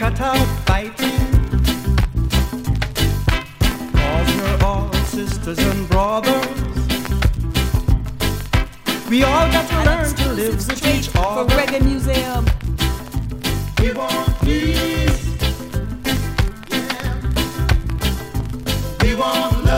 cut out fighting, 'cause we're all sisters and brothers. We all got to learn to live with each other. For Reggae Museum. We want